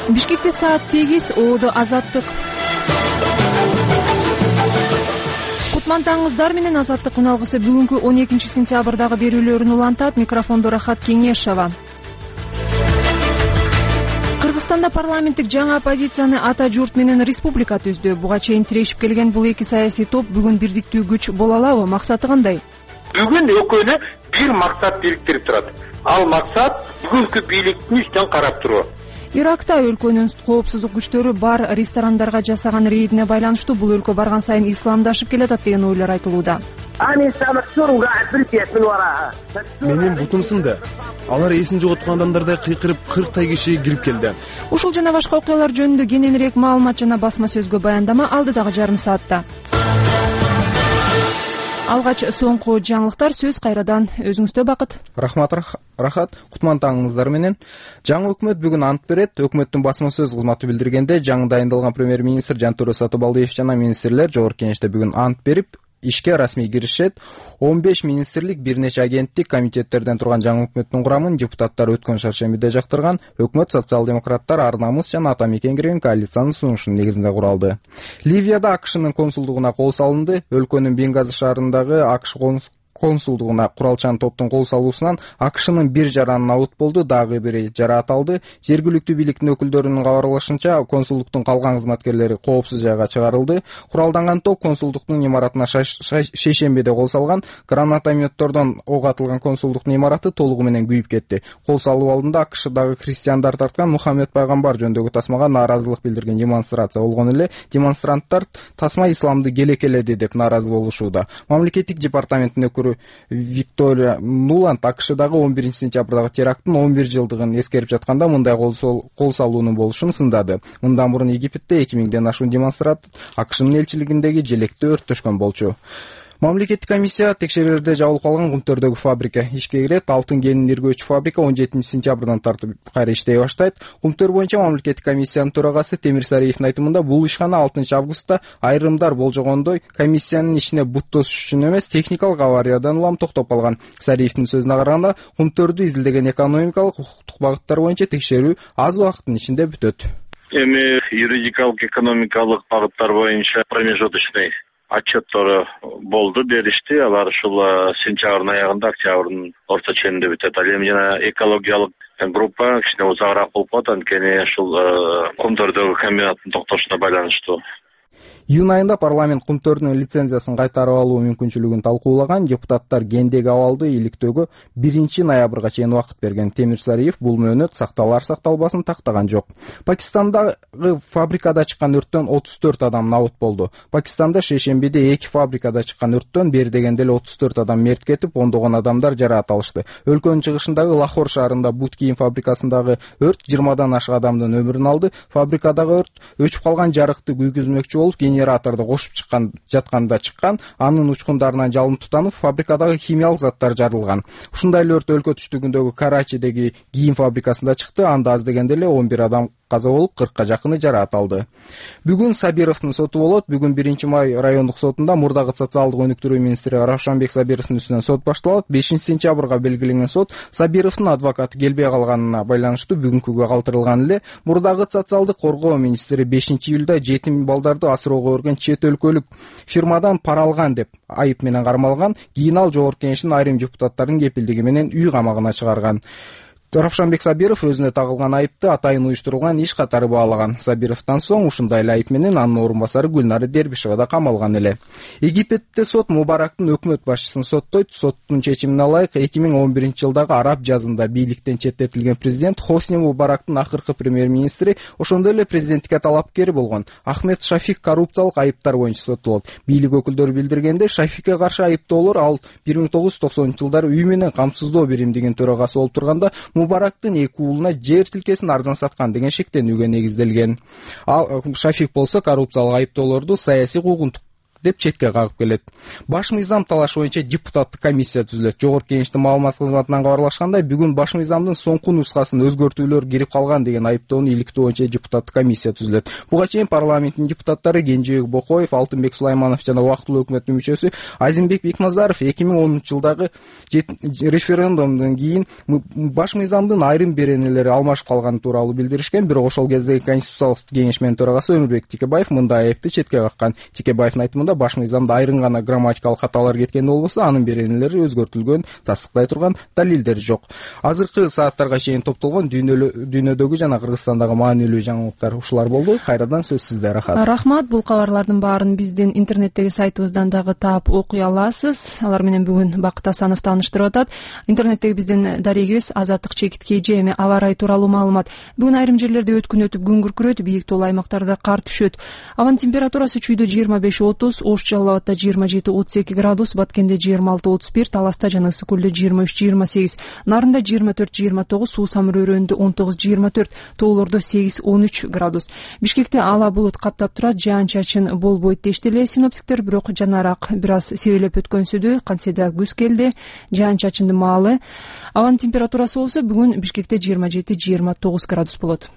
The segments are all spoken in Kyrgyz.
Бишкекте саат 8, Оодо Азаттык. Кутман таңыңыздар менен Азаттык уналгысы бүгүнкү 12 сентябрдагы берүүлөрүн улантат. Микрофондо Рахат Кеңешова. Кыргызстанда парламенттик жаңы оппозицияны ата журт менен республика түздү. Буга чейин тирешип келген бул эки саясий топ бүгүн бирдиктүү күч боло алабы? Максаты кандай? Бүгүн экөөнү бир максат бириктирип турат. Ал максат бүгүнкү бийликтин үстүн карап туруу. Иракта өлкөнүн коопсуздук күчтөрү бар ресторандарга жасаган рейдине байланыштуу бул өлкө барган сайын исламдашып келатат деген ойлор айтылууда. Менин бутум сынды. Алар эсин жоготкон адамдардай кыйкырып 40 киши кирип келди. Ушул жана башка окуялар жөнүндө кененирээк маалымат жана басма сөзгө баяндама алдыдагы жарым саатта. Алгач соңку жаңылыктар, сөз кайрадан өзүңүздө Бакыт. Рахмат Рахат, кутман таңыңыздар менен. Жаңы өкмөт бүгүн ант берет. Өкмөттүн басма сөз кызматы билдиргенде, жаңы дайындалган премьер-министр Жантөре Сатыбалдиев жана министрлер жогорку кеңеште бүгүн ант берип, ишке расмий киришет. 15 министрлик, бир нече агенттик, комитеттерден турган жаңы өкмөттүн курамын депутаттар өткөн шаршембиде жактырган. Өкмөт социал-демократтар Ар намыс жана Ата мекен кирген коалициянын сунушунун негизинде куралды. Ливияда АКШнын консулдугуна кол салынды. Өлкөнүн Бенгази шаарындагы АКШ консулдугуна куралчан топтун кол салуусунан АКШнын бир жаранын абут болду, дагы бири жараат алды. Жергиликтүү бийликтин өкүлдөрүнүн кабарлашынча, консулдуктун калган кызматкерлери коопсуз жайга чыгарылды. Куралданган топ консулдуктун имаратына шейшембиде кол салган. Гранатометтордон ок атылган консулдуктун имараты толугу менен күйүп кетти. Кол салуу алдында АКШдагы христиандар тарткан Мухаммед пайгамбар жөнүндөгү тасмага нааразылык билдирген демонстрация болгон эле. Демонстранттар тасма исламды келекеледи деп нааразы болушууда. Мамлекеттик департаменттин өкүлү Виктория Нуланд АКШдагы 11 сентябрдагы теракттын 11 жылдыгын эскерип жатканда мындай кол салуунун болушун сындады. Мындан мурун Египетте 2000ден ашуун демонстрант АКШнын элчилигиндеги желекте өрттөшкөн болчу. Мамлекеттик комиссия текшерүүлөрдө жабылып калган Кумтөрдөгү фабрика ишке кирет. Алтын кенин иргөөчү фабрика 17 сентябрдан тартып кайра иштей баштайт. Кумтөр боюнча мамлекеттик комиссиянын төрагасы Темир Сариевдин айтымында бул ишкана 6 августта айрымдар болжогондой комиссиянын ишине бут тосуш үчүн эмес, техникалык авариядан улам токтоп калган. Сариевдин сөзүнө караганда, Кумтөрдү изилдеген экономикалык, укуктук багыттар боюнча текшерүү аз убакыттын ичинде бүтөт. Эми юридикалык, экономикалык багыттар боюнча промежуточный отчеттору болду, беришти. Алар ушул сентябрдын аягында, октябрдын орто ченинде бүтөт. Ал эми жана экологиялык группа кичине узагыраак болуп калат, анткени ушул Кумтөрдөгү комбинаттын токтошуна байланыштуу. Июнь айында парламент Кумтөрдүн лицензиясын кайтарып алуу мүмкүнчүлүгүн талкуулаган. Депутаттар кендеги абалды иликтөөгө 1 ноябрга чейин убакыт берген. Темир Сариев бул мөөнөт сакталар-сакталбасын тактаган жок. Пакистандагы фабрикада чыккан өрттөн 34 адам абут болду. Пакистанда шейшембиде 2 фабрикада чыккан өрттөн бери дегенде эле 34 адам мерт кетип, ондогон адамдар жараат алышты. Өлкөнүн чыгышындагы Лахор шаарында бут кийим фабрикасындагы өрт 20дан ашык адамдын өмүрүн алды. Фабрикадагы өрт өчүп калган жарыкты күйгүзмөкчү болуп, генераторду кошуп жатканда чыккан. Анын учкундарынан жалын тутанып, фабрикадагы химиялык заттар жарылган. Ушундай эле өрт өлкө түштүгүндөгү Карачидеги кийим фабрикасында чыкты. Анда аз дегенде эле 11 адам каза болуп, 40ка жакыны жараат алды. Бүгүн Сабировдун соту болот. Бүгүн 1-май райондук сотунда мурдагы социалдык өнүктүрүү министри Равшанбек Сабировдун үстүнөн сот башталат. 5 сентябрга белгиленген сот Сабировдун адвокаты келбей калганына байланыштуу бүгүнкүгө калтырылган эле. Мурдагы социалдык коргоо министри 5 июлда жетим балдарды асыроого өргөн чет өлкөлүк фирмадан пара алган деп айып менен кармалган. Кийин ал жогорку кеңештин айрым депутаттарынын кепилдиги менен үй камагына чыгарган. Равшанбек Сабиров өзүнө тагылган айыпты атайын уюштурулган иш катары баалаган. Сабировдон соң ушундай эле айып менен анын орун басары Гүлнара Дербишева да камалган эле. Египетте сот Мубарактын өкмөт башчысын соттойт. Соттун чечимине ылайык 2011 жылдагы араб жазында бийликтен четтетилген президент Хосни Мубарактын акыркы премьер-министри, ошондой эле президенттикке талапкери болгон Ахмед Шафик коррупциялык айыптар боюнча соттолот. Бийлик өкүлдөрү билдиргенде, Шафикке каршы айыптоолор ал 1990-жылдары үй менен камсыздоо биримдигинин төрагасы болуп турганда Мубарактын 2 уулуна жер тилкесин арзан саткан деген шектенүүгө негизделген. Ал Шафик болсо коррупциялык айыптоолорду саясий куугунтук деп четке кагып келет. Баш мыйзам талашы боюнча депутаттык комиссия түзүлөт. Жогорку Кеңештин маалымат кызматынан кабарлашкандай, бүгүн баш мыйзамдын соңку нускасын өзгөртүүлөр кирип калган деген айыптоону иликтөө боюнча депутаттык комиссия түзүлөт. Буга чейин парламенттин депутаттары Кенжебек Бокоев, Алтынбек Сулайманов жана убактылуу өкмөттүн мүчөсү Азимбек Бекназаров 2010-жылдагы референдумдан кийин баш мыйзамдын айрым беренелери алмашып калганы тууралуу билдиришкен. Бирок ошол кездеги Конституциялык кеңешменин төрагасы Өмүрбек Тикебаев мындай айыпты четке каккан. Тикебаевдин айтымында баш мыйзамда айрым гана грамматикалык каталар кеткен болбосо, анын беренелери өзгөртүлгөн тастыктай турган далилдер жок. Азыркы сааттарга чейин топтолгон дүйнөдөгү жана Кыргызстандагы маанилүү жаңылыктар ушулар болду. Кайрадан сөз сизде, Рахмат. Бул кабарлардын баарын биздин интернеттеги сайтыбыздан дагы таап окуй аласыз. Алар менен бүгүн Бакыт Асанов тааныштырып атат. Интернеттеги биздин дарегибиз Азаттык чекит эми аба ырайы тууралуу маалымат. Бүгүн айрым жерлерде өткүн өтүп күн күркүрөт, бийик тоолуу аймактарда кар түшөт. Абанын температурасы чүйдө 25-30, Ош Жалал Абадда 27-32 градус, Баткенде 26-31, Таласта жана Ысык Көлдө 23-28, Нарында 24-29, Суусам өрөөнүндө 19-24, тоолордо 8-13 градус. Бишкекте ала булут каптап турат, жаан-чачын болбойт дешти эле синоптиктер, бирок жанараак бир аз себелеп өткөнсүдө, кантсе да күз келди, жаан-чачындын маалы. Абанын температурасы болсо бүгүн Бишкекте 27-29 градус болот.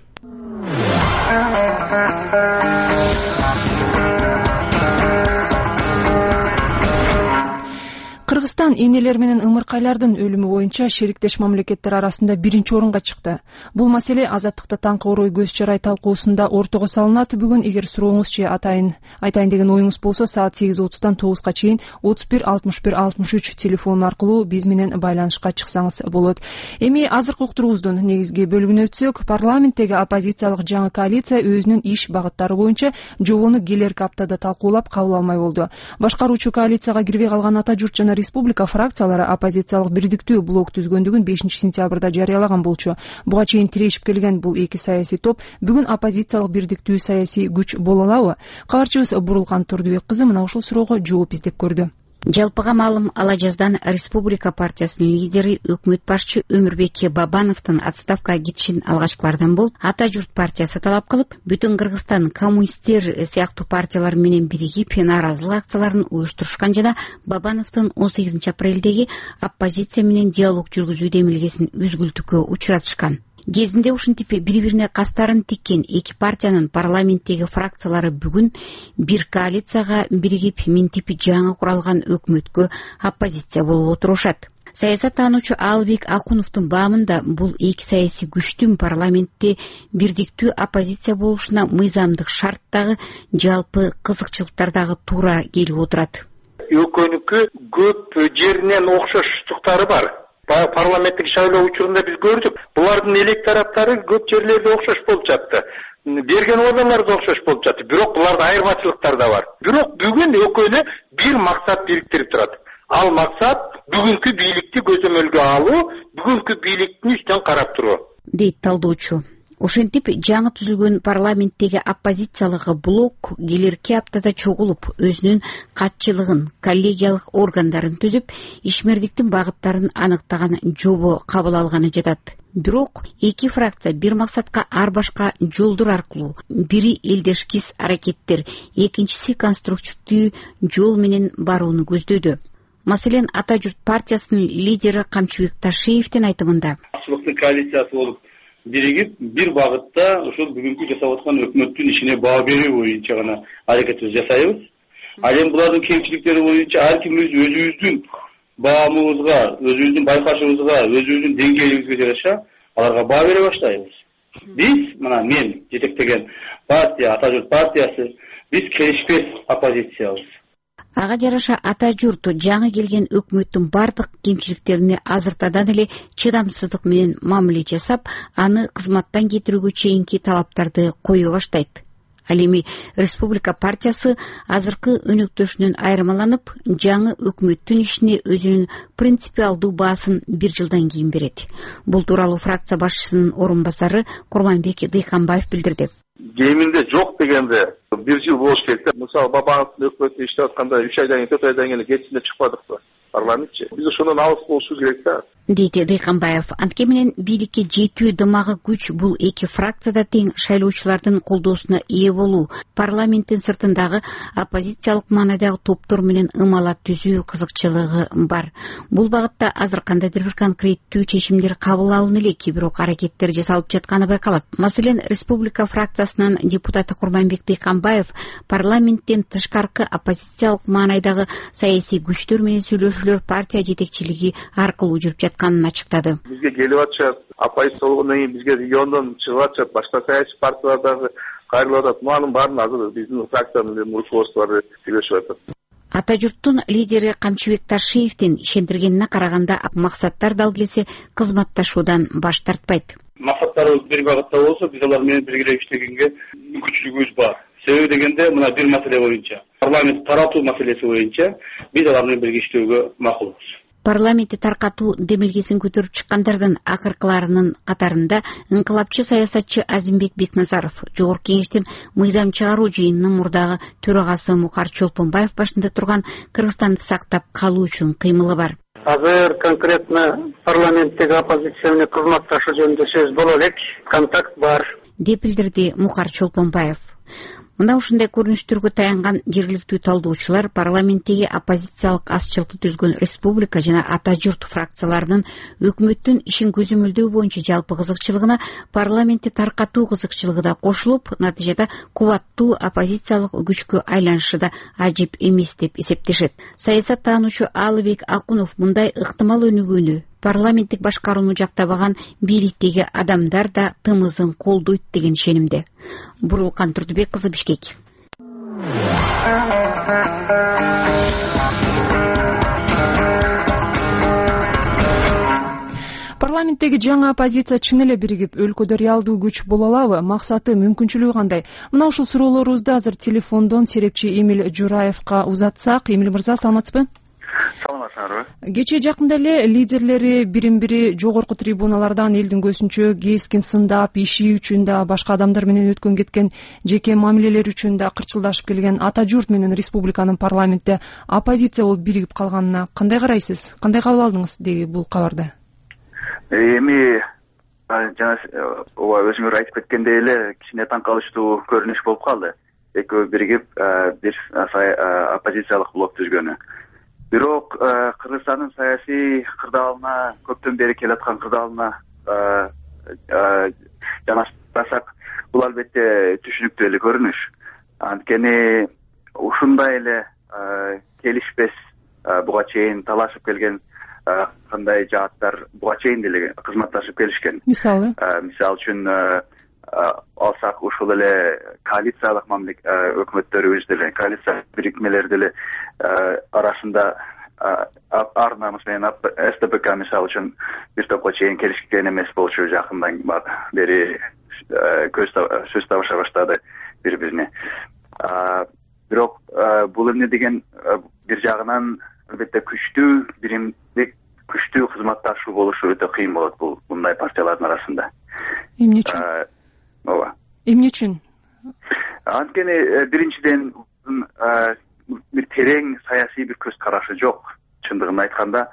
Кыргызстан энелер менен ымыркайлардын өлүмү боюнча шериктеш мамлекеттер арасында биринчи орунга чыкты. Бул маселе Азаттыкта таңкы орой көз чарай талкуусунда ортого салынат. Бүгүн эгер сурооңуз же айтайын деген оюңуз болсо, саат 8:30-дан 9-га чейин 31 61 63 телефон аркылуу биз менен байланышка чыксаңыз болот. Эми азыркы уктуруубуздун негизги бөлүгүнө өтсөк, парламенттеги оппозициялык жаңы коалиция өзүнүн иш багыттары боюнча жобону келерки аптада талкуулап кабыл алмай болду. Башкаруучу коалицияга кирбей калган Ата журт жана Республика фракциялары оппозициялык бирдиктүү блок түзгөндүгүн 5-сентябрда жарыялаган болчу. Буга чейин тирешип келген бул эки саясий топ бүгүн оппозициялык бирдиктүү саясий күч боло алабы? Кабарчыбыз Бурулкан Турдубек кызы мына ушул суроого жооп издеп көрдү. Жалпыга маалым, ала жаздан Республика партиясынын лидери өкмөт башчы Өмүрбек Бабановдун отставкага кетишин алгачкылардан болуп, Ата журт партиясы талап кылып, бүтүн Кыргызстан коммунисттер сыяктуу партиялар менен биригип нааразылык акцияларын уюштурушкан жана Бабановдун 18-апрелдеги оппозиция менен диалог жүргүзүүдө эмилгесин үзгүлтүккө учуратышкан. Кезинде ушинтип бири-бирине кастарын тиккен эки партиянын парламенттеги фракциялары бүгүн бир коалицияга биригип минтип жаңы куралган өкмөткө оппозиция болуп отурушат. Саясат таануучу Албек Акуновдун баамында бул эки саясий күчтүн парламентте бирдиктүү оппозиция болушуна мыйзамдык шарттагы жалпы кызыкчылыктар дагы туура келип отурат. Экөөнүкү көп жеринен окшоштуктары бар. Парламенттик шайлоо учурунда биз көрдүк. Булардын электораттары көп жерлерде окшош болуп жатты. Берген ордалар да окшош болуп жатты. Бирок буларда айырмачылыктар да бар. Бирок бүгүн экөөнү бир максат бириктирип турат. Ал максат бүгүнкү бийликти көзөмөлгө алуу, бүгүнкү бийликтин үстүн карап туруу, дейт талдоочу. Ошентип жаңы түзүлгөн парламенттеги оппозициялык блок келерки аптада чогулуп, өзүнүн катчылыгын, коллегиялык органдарын түзүп, ишмердиктин багыттарын аныктаган жобо кабыл алганы жатат. Бирок эки фракция бир максатка ар башка жолдор аркылуу, бири элдешкис аракеттер, экинчиси конструктивдүү жол менен барууну көздөдү. Маселен, Ата журт партиясынын лидери Камчыбек Ташиевдин айтымында, коалициясы болуп биригип бир багытта ошол бүгүнкү жасап аткан өкмөттүн ишине баа берүү боюнча гана аракетибизди жасайбыз. Ал эми булардын кемчиликтери боюнча ар кимибиз өзүбүздүн баамыбызга, өзүбүздүн байкашыбызга, өзүбүздүн деңгээлибизге жараша аларга баа бере баштайбыз. Биз, мына мен жетектеген партия, Ата журт партиясы, биз келишпес оппозициябыз. Ага жараша Ата журт жаңы келген өкмөттүн бардык кемчиликтерине азыртадан эле чыдамсыздык менен мамиле жасап, аны кызматтан кетирүүгө чейинки талаптарды кое баштайт. Ал эми Республика партиясы азыркы өнөктөшүнөн айырмаланып, жаңы өкмөттүн ишине өзүнүн принципиалдуу баасын бир жылдан кийин берет. Бул тууралуу фракция башчысынын орун басары Курманбек Дыйканбаев билдирди. Кеминде жок дегенде бир жыл болуш керек да. Мисалы Бабановдун өкмөтү иштеп атканда 3 айдан кийин 4 айдан кийин кетишине чыкпадыкпы парламентчи. Биз ошондон алыс болушубуз керек да. дейт Дыйканбаев. Антке менен бийликке жетүү дымагы күч бул эки фракцияда тең шайлоочулардын колдоосуна ээ болуу, парламенттин сыртындагы оппозициялык маанайдагы топтор менен ымала түзүү кызыкчылыгы бар. Бул багытта азыр кандайдыр бир конкреттүү чечимдер кабыл алына элек, бирок аракеттер жасалып жатканы байкалат. Маселен, республика фракциясынын депутаты Курманбек Дыйканбаев парламенттен тышкаркы оппозициялык маанайдагы саясий күчтөр менен сүйлөшүүлөр партия жетекчилиги аркылуу жүрүп жатканын ачыктады. Бизге келип атышат, оппозиция болгондон кийин бизге региондон чыгып атышат, башка саясий партиялардагы кайрылып атат. Мунун баарын азыр биздин фракциянын руководстволору сүйлөшүп атат. Ата журттун лидери Камчыбек Таршиевдин ишендиргенине караганда, максаттар дал келсе кызматташуудан баш тартпайт. Максаттарыбыз бир багытта болсо, биз алар менен бирге иштегенге мүмкүнчүлүгүбүз бар. Себеби дегенде, мына бир маселе боюнча, парламент таратуу маселеси боюнча биз алар менен бирге иштөөгө макулбуз. Парламентти таркатуу демилгесин көтөрүп чыккандардын акыркыларынын катарында ыңкылапчы саясатчы Азимбек Бекназаров, Жогорку Кеңештин мыйзам чыгаруу жыйынынын мурдагы төрагасы Мукар Чолпонбаев башында турган Кыргызстанды сактап калуу үчүн кыймылы бар. Азыр конкретно парламенттеги оппозиция менен кызматташуу жөнүндө сөз боло элек, контакт бар, деп билдирди Мукар Чолпонбаев. Мына ушундай көрүнүштөргө таянган жергиликтүү талдоочулар парламенттеги оппозициялык азчылыкты түзгөн республика жана ата журт фракцияларынын өкмөттүн ишин көзөмөлдөө боюнча жалпы кызыкчылыгына парламентти таркатуу кызыкчылыгы да кошулуп, натыйжада кубаттуу оппозициялык күчкө айланышы да ажип эмес деп эсептешет. Саясаттануучу Алыбек Акунов мындай ыктымал өнүгүүнү парламенттик башкарууну жактабаган бийликтеги адамдар да тымызын колдойт деген ишенимде. Бурулкан Турдубек кызы, Бишкек. Парламенттеги жаңы оппозиция чын эле биригип, өлкөдө реалдуу күч боло алабы? Максаты, мүмкүнчүлүгү кандай? Мына ушул суроолорубузду азыр телефондон серепчи Эмиль Жураевка узатсак. Эмиль мырза, саламатсызбы? Саламатсыздарбы. Кечээ жакында эле лидерлери бирин-бири жогорку трибуналардан элдин көзүнчө кескин сындап, иши үчүн да, башка адамдар менен өткөн кеткен жеке мамилелер үчүн да кырчылдашып келген ата журт менен республиканын парламентте оппозиция болуп биригип калганына кандай карайсыз? Кандай кабыл алдыңыз деги бул кабарды? Эми жана өзүңөр айтып кеткендей эле кичине таң калыштуу көрүнүш болуп калды. Экөө биригип бир оппозициялык блок түзгөнү. Бирок Кыргызстандын саясий кырдаалына, көптөн бери келаткан кырдаалына жанашсак, бул албетте түшүнүктүү эле көрүнүш. Анткени ушундай эле келишпес, буга чейин талашып келген кандай жааттар буга чейин деле кызматташып келишкен. Мисалы үчүн алсак, ушул эле коалициялык өкмөттөрүбүз деле, коалиция бирикмелер деле арасында ар намыс менен СДПК мисалы үчүн бир топко чейин келишкен эмес болчу, жакындан бери сөз табыша баштады бири-бирине. Бирок бул эмне деген бир жагынан албетте күчтүү биримдик, күчтүү кызматташуу болушу өтө кыйын болот мындай партиялардын арасында. Эмне үчүн? Ооба. Эмне үчүн? Анткени биринчиден бир терең саясий бир көз карашы жок. Чындыгын айтканда,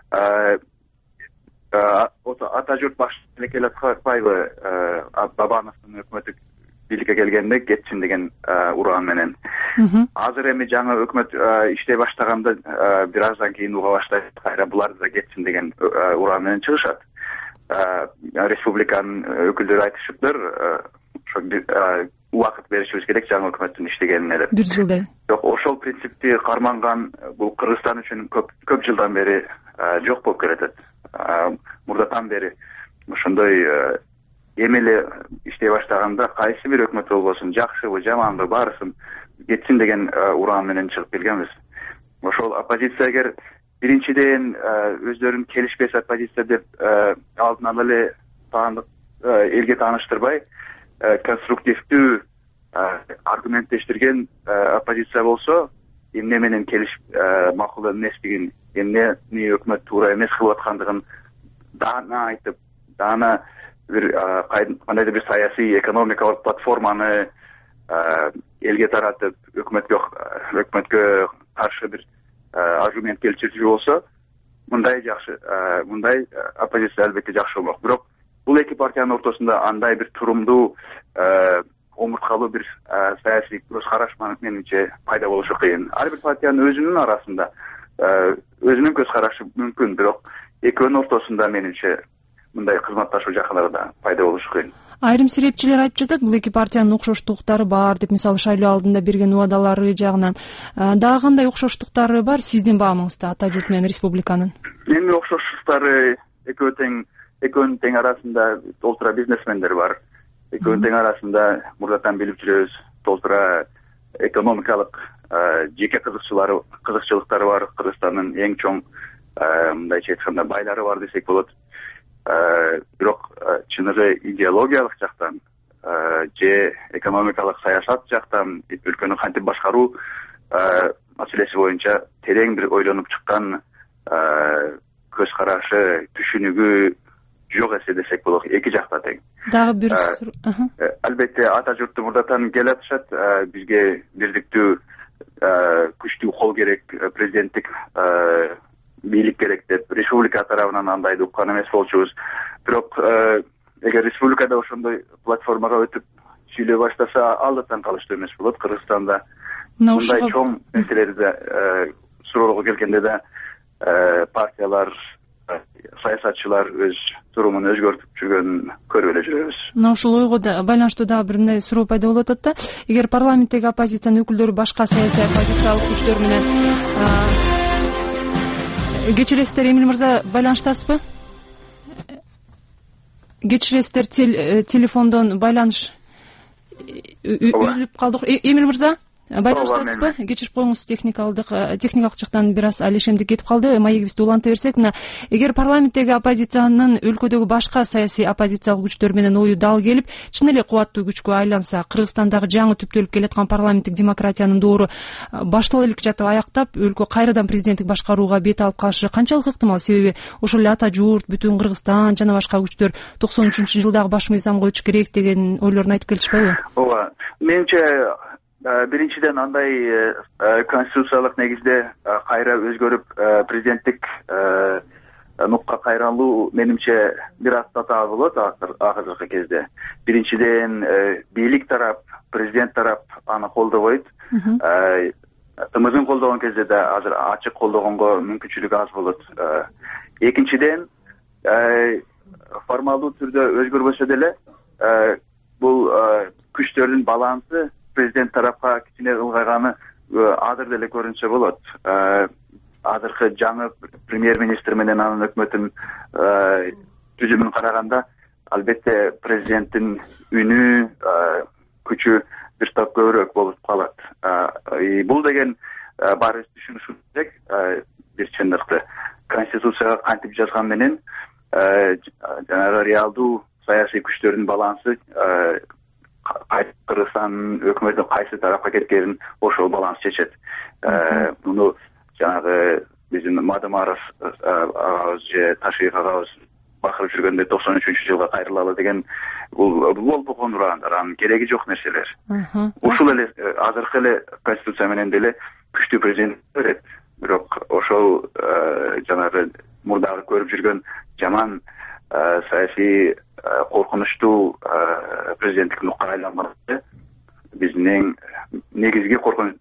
ата журт башчысы келе аткарбайбы, Бабановдун өкмөтү бийликке келгенде кетсин деген уран менен. Азыр эми жаңы өкмөт иштей баштаганда бир аздан кийин уга баштайт, кайра булар да кетсин деген уран менен чыгышат. Республиканын өкүлдөрү айтышыптыр, ошо убакыт беришибиз керек жаңы өкмөттүн иштегенине деп. Бир жылдай. Жок, ошол принципти карманган бул Кыргызстан үчүн көп жылдан бери жок болуп келатат. Мурдатан бери ошондой эми эле иштей баштаганда кайсы бир өкмөт болбосун, жакшыбы, жаманбы, баарысын кетсин деген уран менен чыгып келгенбиз. Ошол оппозиция эгер биринчиден өздөрүн келишпес оппозиция деп алдын ала эле элге тааныштырбай, конструктивдүү аргументтештирген оппозиция болсо, эмне менен келиш макул эмеслигин, эмнени өкмөт туура эмес кылып аткандыгын даана айтып, даана бир кандайдыр бир саясий экономикалык платформаны элге таратып, өкмөткө каршы бир аргумент келтирүүчү болсо, мындай оппозиция албетте жакшы болмок. Бирок бул эки партиянын ортосунда андай бир турумдуу омурткалуу бир саясий көз караш менимче пайда болушу кыйын. Ар бир партиянын өзүнүн арасында өзүнүн көз карашы мүмкүн, бирок экөөнүн ортосунда менимче мындай кызматташуу жакындары да пайда болушу кыйын. Айрым серепчилер айтып жатат, бул эки партиянын окшоштуктары бар деп, мисалы шайлоо алдында берген убадалары жагынан. Дагы кандай окшоштуктары бар сиздин баамыңызда Ата журт менен республиканын? Эми окшоштуктары экөөнүн тең арасында толтура бизнесмендер бар. Экөөнүн тең арасында мурдатан билип жүрөбүз, толтура экономикалык жеке кызыкчылыктары бар. Кыргызстандын эң чоң мындайча айтканда байлары бар десек болот. Бирок чыныгы идеологиялык жактан же экономикалык саясат жактан өлкөнү кантип башкаруу маселеси боюнча терең бир ойлонуп чыккан көз карашы, түшүнүгү жок эсе десек болот. Эки жакта тең. Дагы бир албетте Ата журтту мурдатан келе атышат. Бизге бирдиктүү күчтүү кол керек, президенттик бийлик керек деп республика тарабынан андайды уккан эмес болчубуз. Бирок эгер республикада ошондой платформага өтүп сүйлөй баштаса, алдыдан калыштуу эмес болот. Кыргызстанда мындай чоң маселелерди суроого келгенде да партиялар, саясатчылар өз турумун өзгөртүп жүргөнүн көрүп эле жүрөбүз. Мына ушул ойго да байланыштуу дагы бир мындай суроо пайда болуп атат да. Эгер парламенттеги оппозициянын өкүлдөрү башка саясий оппозициялык күчтөр менен кечиресиздер, Эмил мырза, байланыштасызбы? Кечиресиздер, телефондон байланыш үзүлүп калдык. Эмил мырза, байланыштасызбы? Кечирип коюңуз, техникалык жактан бир аз алишемдик кетип калды. Маегибизди уланта берсек, мына эгер парламенттеги оппозициянын өлкөдөгү башка саясий оппозициялык күчтөр менен ою дал келип, чын эле кубаттуу күчкө айланса, Кыргызстандагы жаңы түптөлүп келаткан парламенттик демократиянын доору баштала элек жатып аяктап, өлкө кайрадан президенттик башкарууга бет алып калышы канчалык ыктымал? Себеби ошол эле Ата журт, бүтүн Кыргызстан жана башка күчтөр 93-жылдагы баш мыйзам коюш керек деген ойлорун айтып келишпайбы? Ооба. Менимче биринчиден андай конституциялык негизде кайра өзгөрүп президенттик нукка кайрылуу менимче бир аз татаал болот акыркы кезде. Биринчиден бийлик тарап, президент тарап аны колдобойт. ТМЗын колдогон кезде да азыр ачык колдогонго мүмкүнчүлүк аз болот. Экинчиден формалдуу түрдө өзгөрбөсө деле бул күчтөрдүн балансы президент тарапка кичине ылгайганы азыр деле көрүнсө болот. Азыркы жаңы премьер-министр менен анын өкмөтүнүн түзүмүн караганда, албетте президенттин үнү, күчү бир топ көбүрөөк болуп калат. Бул деген баарыбыз түшүнүшүбүз керек. Бир чындыкты конституцияга кантип жазган менен жанагы реалдуу саясий күчтөрдүн балансы Кыргызстандын өкмөтү кайсы тарапка кеткенин ошол баланс чечет. Муну жанагы биздин Мадымаров агабыз же Ташиев агабыз бакырып жүргөндө 93-жылга кайрылалы деген бул болуп кондургандар, анын кереги жок нерселер. Ушул эле азыркы эле конституция менен деле күчтүү президент берет. Бирок ошол жанагы мурдагы көрүп жүргөн жаман саясий коркунучтуу президенттик нукка айланганда биздин эң негизги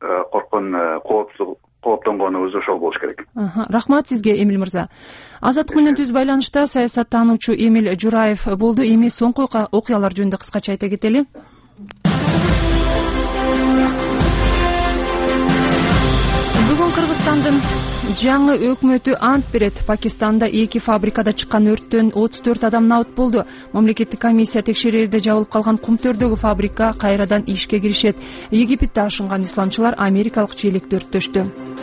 кооптонгонубуз ошол болуш керек. Рахмат сизге, Эмил мырза. Азаттык менен түз байланышта саясаттануучу Эмил Жураев болду. Эми соңку окуялар жөнүндө кыскача айта кетели. Бүгүн Кыргызстандын жаңы өкмөтү ант берет. Пакистанда 2 фабрикада чыккан өрттөн 34 адам набыт болду. Мамлекеттик комиссия текшерерде жабылып калган Кумтөрдөгү фабрика кайрадан ишке киришет. Египетте ашынган исламчылар америкалык челекти өрттөштү.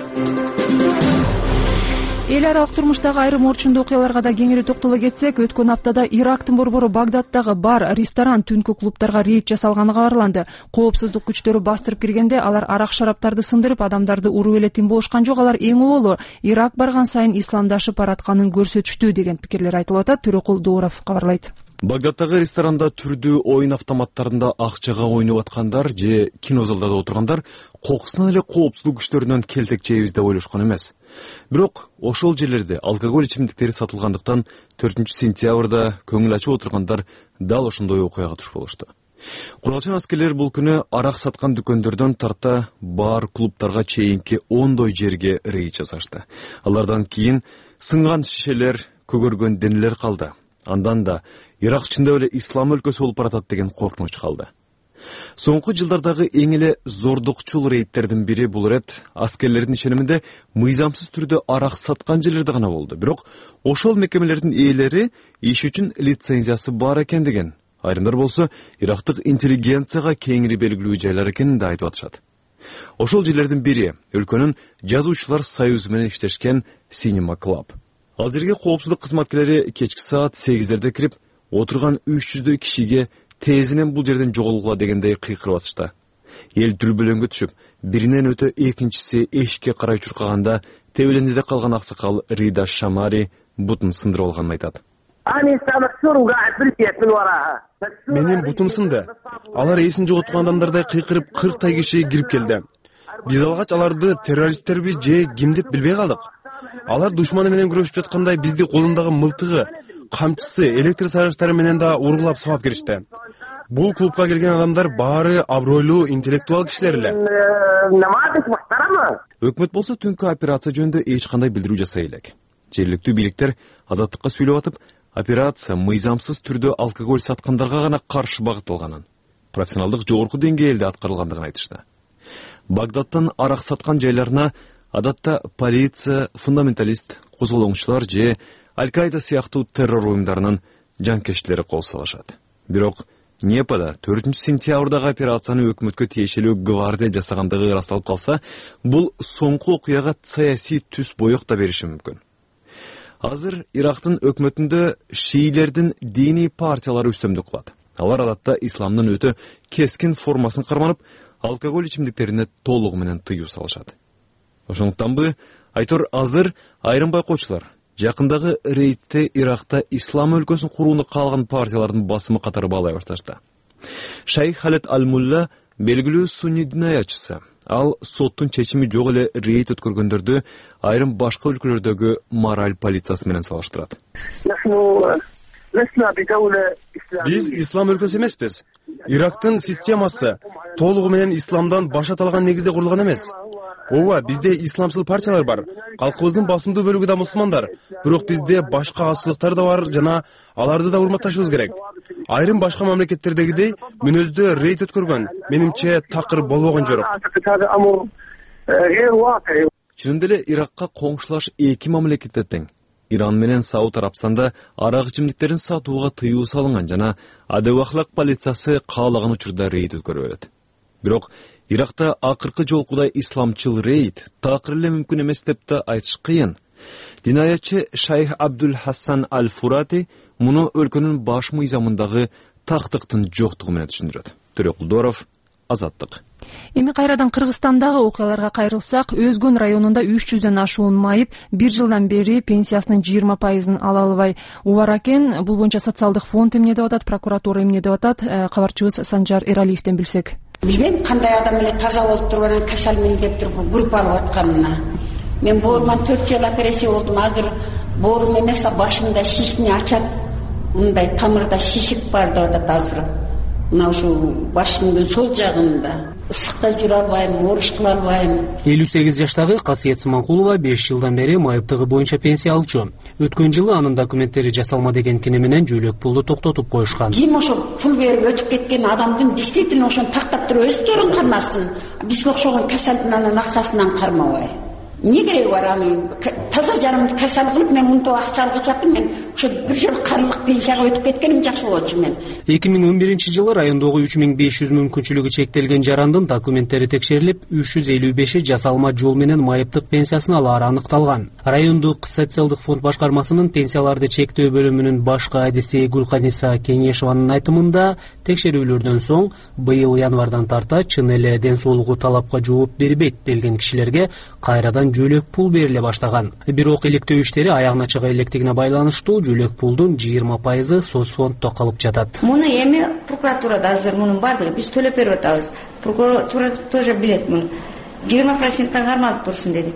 Эл аралык турмуштагы айрым орчундуу окуяларга да кеңири токтоло кетсек, өткөн аптада Ирактын борбору Багдаддагы бар, ресторан, түнкү клубдарга рейд жасалганы кабарланды. Коопсуздук күчтөрү бастырып киргенде алар арак-шараптарды сындырып, адамдарды уруу эле тим болушкан жок. Алар эң оболу Ирак барган сайын исламдашып баратканын көрсөтүштү деген пикирлер айтылып атат. Төрөкул Дооров кабарлайт. Багдадтагы ресторанда түрдүү оюн автоматтарында акчага ойноп аткандар же кинозалда отургандар кокусунан эле коопсуздук күчтөрүнөн келтек жейбиз деп ойлошкон эмес. Бирок ошол жерлерде алкоголь ичимдиктери сатылгандыктан 4-сентябрда көңүл ачып отургандар дал ошондой окуяга туш болушту. Куралчан аскерлер бул күнү арак саткан дүкөндөрдөн тарта бар клубтарга чейинки 10 жерге рейд жасашты. Алардан кийин сынган шишелер, көгөргөн денелер калды. Андан да Ирак ичинде эле ислам өлкөсү болуп баратат деген коркунуч калды. Соңку жылдардагы эң эле зордукчул рейдтердин бири бул рет аскерлердин ишениминде мыйзамсыз түрдө арак саткан жерлерде гана болду. Бирок ошол мекемелердин ээлери иш үчүн лицензиясы бар экен деген. Айрымдар болсо ирактык интеллигенцияга кеңири белгилүү жайлар экенин да айтып атышат. Ошол жерлердин бири өлкөнүн жазуучулар союзу менен иштешкен Cinema Club. Ал жерге коопсуздук кызматкерлери кечки саат 8-дерде кирип, отурган 300 кишиге тезинен бул жерден жоголгула дегендей кыйкырып атышты. Эл дүрбөлөңгө түшүп, биринен өтө экинчиси эшикке карай чуркаганда тебелендиде калган аксакал Рида Шамари бутун сындырып алганын айтат. Менин бутум сынды. Алар эсин жоготкон адамдардай кыйкырып 40 киши кирип келди. Биз алгач аларды террористтерби же ким деп билбей калдык. Алар душманы менен күрөшүп жаткандай бизди колундагы мылтыгы, камчысы, электр сайгычтары менен да ургулап сабап киришти. Бул клубка келген адамдар баары абройлуу интеллектуал кишилер эле. Өкмөт болсо түнкү операция жөнүндө эч кандай билдирүү жасай элек. Жергиликтүү бийликтер азаттыкка сүйлөп атып, операция мыйзамсыз түрдө алкоголь саткандарга гана каршы багытталганын, профессионалдык жогорку деңгээлде аткарылгандыгын айтышты. Багдадтан арак саткан жайларына адатта полиция, фундаменталист, козголоңчулар же Аль-Каида сыяктуу террор уюмдарынын жанкештилери кол салышат. Бирок Непада 4-сентябрдагы операцияны өкмөткө тиешелүү гвардия жасагандыгы ырасталып калса, бул соңку окуяга саясий түс боек да бериши мүмкүн. Азыр Ирактын өкмөтүндө шиилердин диний партиялары үстөмдүк кылат. Алар адатта исламдын өтө кескин формасын карманып, алкоголь ичимдиктерине толугу менен тыюу салышат. Ошондуктанбы айтор азыр айрым байкоочулар жакындагы рейдте Иракта ислам өлкөсүн курууну каалаган партиялардын басымы катары баалай башташты. Шайх Халед Аль-Мулла белгилүү сунни динаячысы. Ал соттун чечими жок эле рейд өткөргөндөрдү айрым башка өлкөлөрдөгү мораль полициясы менен салыштырат. Биз ислам өлкөсү эмеспиз. Ирактын системасы толугу менен исламдан баш аталган негизде курулган эмес. Ооба, бизде исламчыл партиялар бар. Калкыбыздын басымдуу бөлүгү да мусулмандар. Бирок бизде башка азчылыктар да бар жана аларды да урматташыбыз керек. Айрым башка мамлекеттердегидей мүнөздө рейд өткөргөн менимче такыр болбогон жок. Чынында эле Иракка коңшулаш эки мамлекетте тең. Иран менен Сауд Арабстанда арак ичимдиктерин сатууга тыюу салынган жана адеп ахлак полициясы каалаган учурда рейд өткөрө берет. Бирок Иракта акыркы жолкудай исламчыл рейд такыр эле мүмкүн эмес деп да айтыш кыйын. Динаячы Шайх Абдул Хасан Аль-Фурати муну өлкөнүн баш мыйзамындагы тактыктын жоктугу менен түшүндүрөт. Төрөкулдоров, Азаттык. Эми кайрадан Кыргызстандагы окуяларга кайрылсак, Өзгөн районунда 300дөн ашуун майып 1 жылдан бери пенсиясынын 20%-ын ала албай убара экен. Бул боюнча социалдык фонд эмне деп атат, прокуратура эмне деп атат? Кабарчыбыз Санжар Эралиевден билсек. Билбейм кандай адам эле таза болуп туруп анан касалмын деп туруп групп алып атканына. Мен бооруман 4 жыл операция болдум. Азыр боорум эмес, башымда шишни ачат. Мындай тамырда шишик бар деп атат азыр. Мына ушу башымдын сол жагында ысыкта жүрө албайм, оруш кыла албайм. 58 жаштагы Касиет Сманкулова 5 жылдан бери майыптыгы боюнча пенсия алчу. Өткөн жылы анын документтери жасалма деген кини менен жөөлөк пулду токтотуп коюшкан. Ким ошо пул берип өтүп кеткен адамдын действительно ошону тактап туруп өздөрүн кармасын. Бизге окшогон касалдын анын акчасынан кармабай. Не кереги бар аны таза жарымды касал кылып мен мынтип акча алгычакмын, мен ошо бир жолу карылык пенсияга өтүп кеткеним жакшы болчу мен. 2011-жылы райондогу 3500 мүмкүнчүлүгү чектелген жарандын документтери текшерилип, 355 жасалма жол менен майыптык пенсиясын алары аныкталган. Райондук социалдык фонд башкармасынын пенсияларды чектөө бөлүмүнүн башкы адиси Гулканиса Кеңешеванын айтымында, текшерүүлөрдөн соң быйыл январдан тарта чын эле ден соолугу талапка жооп бербейт делген кишилерге кайрадан жөлөк пул бериле баштаган. Бирок иликтөө иштери аягына чыга электигине байланыштуу жөлөк пулдун 20% соцфонддо калып жатат. Муну эми прокуратурада азыр мунун бардыгы биз төлөп берип атабыз. Прокуратура тоже билет муну. 20% кармалып турсун деди.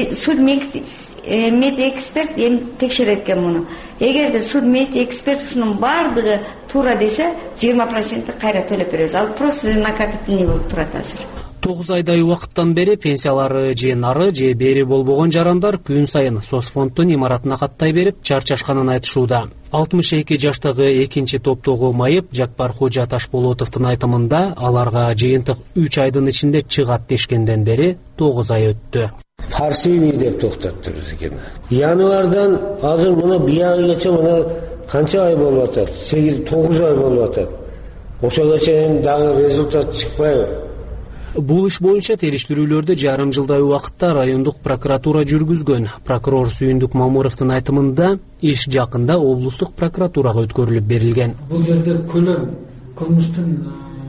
Медэксперт эми текшерет экен муну. Эгерде судмедэксперт ушунун бардыгы туура десе, 20% кайра төлөп беребиз. Ал просто накопительный болуп турат азыр. 9 айдай убакыттан бери пенсиялары же нары же бери болбогон жарандар күн сайын соцфонддун имаратына каттай берип чарчашканын айтышууда. 62 жаштагы экинчи топтогу майып Жакпар Кожа Ташболотовдун айтымында аларга жыйынтык 3 айдын ичинде чыгат дешкенден бери 9 ай өттү. Фарсиний деп токтотту бизге. Январдан азыр муну биягыгача мына канча ай болуп атат? 8-9 ай болуп атат. Ошого чейин дагы результат чыкпайбы? Бул иш боюнча териштирүүлөрдү жарым жылдай убакытта райондук прокуратура жүргүзгөн. Прокурор Сүйүндүк Мамуровдун айтымында иш жакында облустук прокуратурага өткөрүлүп берилген. Бул жерде кылмыштын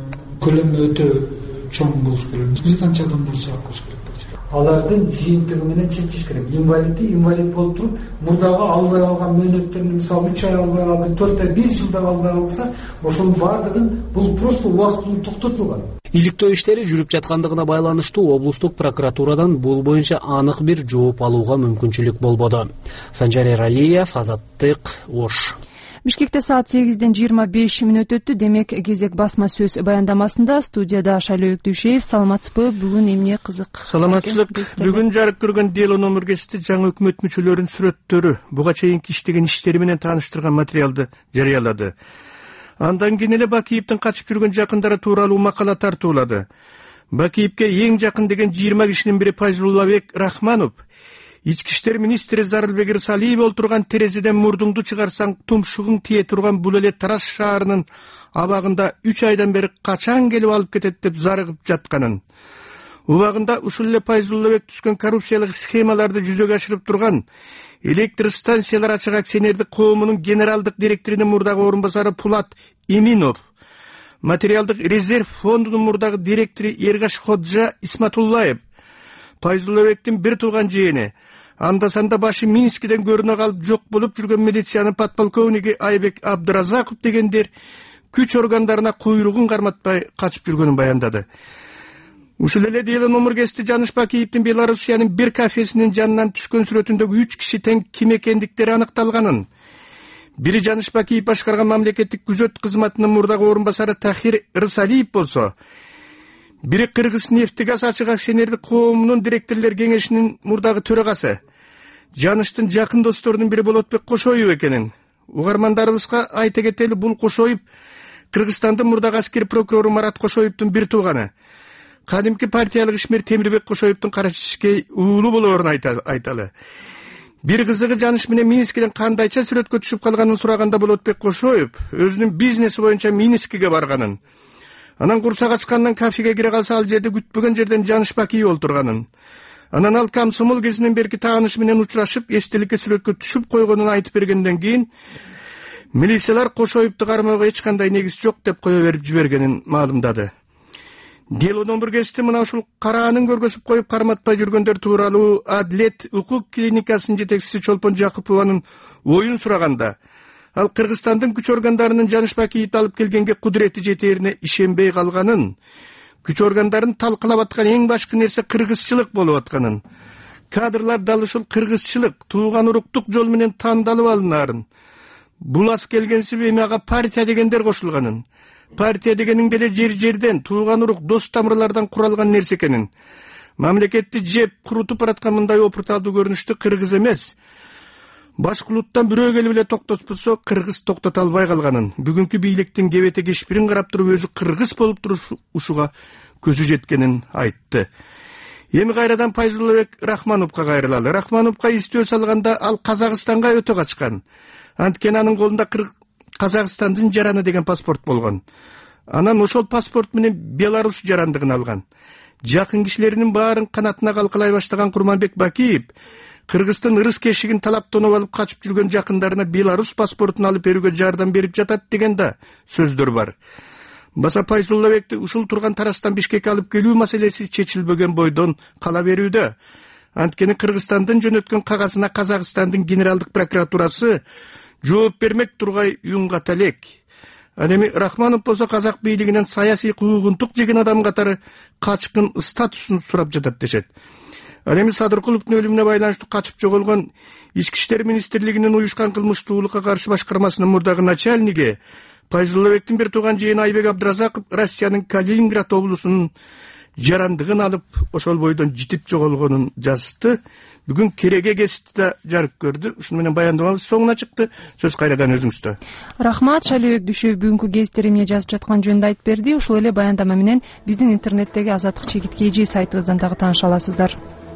көлөмү өтө чоң болуш керек. Биз канча адамдар сабак болуш керек. Алардын жыйынтыгы менен чечиш керек. Инвалид болуп туруп, мурдагы албай алган мөөнөттөрүн мисалы 3 ай албай алды, 4 ай, 1 жылда албай алса, ошонун бардыгын бул просто убактылуу токтотулган. Иликтөө иштери жүрүп жаткандыгына байланыштуу облустук прокуратурадан бул боюнча анык бир жооп алууга мүмкүнчүлүк болбоду. Санжар Эралиев, Азаттык, Ош. Бишкекте саат 8-ден 25 мүнөт өттү. Демек, кезек басма сөз баяндамасында студияда Шайлоо Өктүшеев. Саламатсызбы? Бүгүн эмне кызык? Саламатчылык. Бүгүн жарык көргөн дело номергесте жаңы өкмөт мүчөлөрүнүн сүрөттөрү буга чейинки иштеген иштери менен тааныштырган материалды жарыялады. Андан кийин эле Бакиевдин качып жүргөн жакындары тууралуу макала тартуулады. Бакиевге эң жакын деген 20 кишинин бири Пайзуллабек Рахманов, Ички иштер министри Зарылбек Ырсалиев олтурган терезеден мурдуңду чыгарсаң тумшугуң тие турган бул эле Тарас шаарынын абагында 3 айдан бери качан келип алып кетет деп зарыгып жатканын. Убагында ушул эле Пайзуллабек түшкөн коррупциялык схемаларды жүзөгө ашырып турган электр станциялар ачык акционердик коомунун генералдык директорунун мурдагы орун басары Пулат Иминов, материалдык резерв фондунун мурдагы директору Эргаш Ходжа Исматуллаев, Пайзуллабектин бир тууган жээни, анда-санда башы Минскиден көрүнө калып жок болуп жүргөн милициянын подполковниги Айбек Абдыразаков дегендер күч органдарына куйругун карматпай качып жүргөнүн баяндады. Ушул эле дело номергести Жаныш Бакиевдин Белоруссиянын бир кафесинин жанынан түшкөн сүрөтүндөгү 3 киши тең ким экендиктери аныкталганын. Бири Жаныш Бакиев башкарган мамлекеттик күзөт кызматынын мурдагы орун басары Тахир Ырсалиев болсо, бири Кыргыз нефтегаз ачык акционердик коомунун директорлор кеңешинин мурдагы төрагасы, Жаныштын жакын досторунун бири Болотбек Кошоев экенин. Угармандарыбызга айта кетели, бул Кошоев Кыргызстандын мурдагы аскер прокурору Марат Кошоевдун бир тууганы. Кадимки партиялык ишмер Темирбек Кошоевдун кара чечкей уулу болоорун айталы. Бир кызыгы, Жаныш менен Минскиден кандайча сүрөткө түшүп калганын сураганда Болотбек Кошоев өзүнүн бизнеси боюнча Минскиге барганын. Анан курсак ачкандан кафеге кире калса, ал жерде күтпөгөн жерден Жаныш Бакиев олтурганын. Анан ал комсомол кезинен берки тааныш менен учурашып, эстеликке сүрөткө түшүп койгонун айтып бергенден кийин милициялар Кошоевду кармоого эч кандай негиз жок деп кое берип жибергенин маалымдады. Дело номергести мына ушул караанын көргөзүп коюп карматпай жүргөндөр тууралуу Адлет укук клиникасынын жетекчиси Чолпон Жакупованын оюн сураганда, ал Кыргызстандын күч органдарынын Жаныш Бакиевди алып келгенге кудурети жетерине ишенбей калганын, күч органдарын талкалап аткан эң башкы нерсе кыргызчылык болуп атканын, кадрлар дал ушул кыргызчылык, туулган уруктук жол менен тандалып алынаарын, бул аз келгенсип эми ага партия дегендер кошулганын, партия дегениң деле жер-жерден, туулган урук, дос тамырлардан куралган нерсе экенин, мамлекетти жеп курутуп бараткан мындай опурталдуу көрүнүштү кыргыз эмес, башкулуттан бирөө келип эле токтотпосо кыргыз токтото албай калганын, бүгүнкү бийликтин кебете кешпирин карап туруп өзү кыргыз болуп турушуга көзү жеткенин айтты. Эми кайрадан Пайзуллабек Рахмановго кайрылалы. Рахмановго издөө салганда ал Казакстанга өтө качкан. Анткени анын колунда Казакстандын жараны деген паспорт болгон. Анан ошол паспорт менен Беларусь жарандыгын алган. Жакын кишилеринин баарын канатына калкалай баштаган Курманбек Бакиев Кыргыздын ырыс кешигин талаптонуп алып качып жүргөн жакындарына Беларусь паспортун алып берүүгө жардам берип жатат деген да сөздөр бар. Баса Пайзуллабекти ушул турган Тарастан Бишкекке алып келүү маселеси чечилбеген бойдон кала берүүдө. Анткени Кыргызстандын жөнөткөн кагазына Казакстандын генералдык прокуратурасы жооп бермек тургай уюнгата элек. Ал эми Рахманов болсо казак бийлигинен саясий куугунтук жеген адам катары качкын статусун сурап жатат дешет. Ал эми Садыркуловдун өлүмүнө байланыштуу качып жоголгон Ички иштер министрлигинин уюшкан кылмыштуулукка каршы башкармасынын мурдагы начальниги Пайзуллабектин бир тууган жыйыны Айбек Абдыразаков Россиянын Калининград облусунун жарандыгын алып ошол бойдон житип жоголгонун жазды. Бүгүн Кереге гезити да жарык көрдү. Ушуну менен баяндамабыз соңуна чыкты. Сөз кайрадан өзүңүздө. Рахмат. Шалибек Дүйшөев бүгүнкү гезиттер эмне жазып жаткан жөнүндө айтып берди. Ушул эле баяндама менен биздин интернеттеги Азаттык чегит KG сайтыбыздан дагы тааныша аласыздар.